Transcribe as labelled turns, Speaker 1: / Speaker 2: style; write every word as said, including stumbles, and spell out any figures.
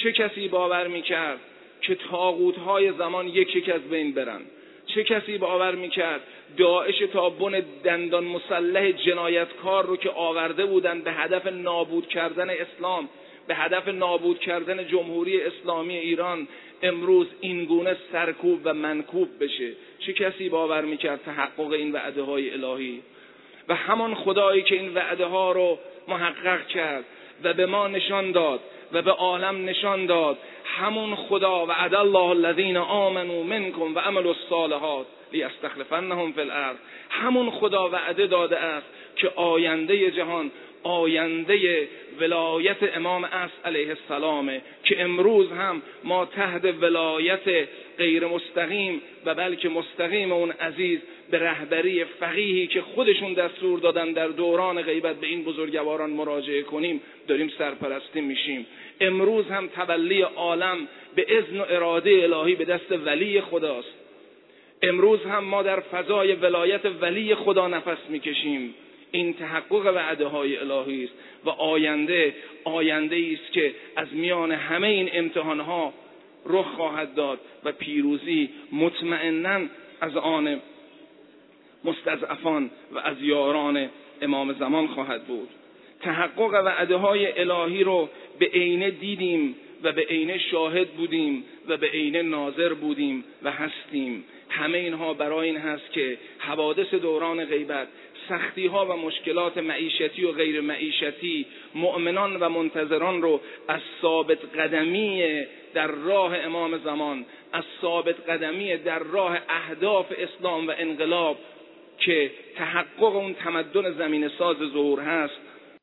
Speaker 1: چه کسی باور میکرد که طاغوت‌های زمان یک یک از بین برن؟ چه کسی باور میکرد داعش تا بن دندان مسلح جنایتکار رو که آورده بودن به هدف نابود کردن اسلام، به هدف نابود کردن جمهوری اسلامی ایران، امروز این گونه سرکوب و منکوب بشه؟ چه کسی باور میکرد تحقق این وعده های الهی؟ و همان خدایی که این وعده ها رو محقق کرد و به ما نشان داد و به عالم نشان داد، همون خدا وعد الله الذین آمنوا منکم و عملوا الصالحات لیستخلفنهم فی الارض، همون خدا وعده داده است که آینده جهان آینده ولایت امام عصر علیه السلامه، که امروز هم ما تحت ولایت غیر مستقیم و بلکه مستقیم اون عزیز به رهبری فقیهی که خودشون دستور دادن در دوران غیبت به این بزرگواران مراجعه کنیم داریم سرپرستی میشیم. امروز هم تولی عالم به اذن و اراده الهی به دست ولی خداست. امروز هم ما در فضای ولایت ولی خدا نفس میکشیم. این تحقق وعده های الهی است و آینده آینده است که از میان همه این امتحان ها رخ خواهد داد و پیروزی مطمئناً از آن مستضعفان و از یاران امام زمان خواهد بود. تحقق وعده های الهی رو به عینه دیدیم و به عینه شاهد بودیم و به عینه ناظر بودیم و هستیم. همه اینها برای این هست که حوادث دوران غیبت، سختی ها و مشکلات معیشتی و غیر معیشتی مؤمنان و منتظران رو از ثابت قدمی در راه امام زمان، از ثابت قدمی در راه اهداف اسلام و انقلاب که تحقق اون تمدن زمین ساز ظهور هست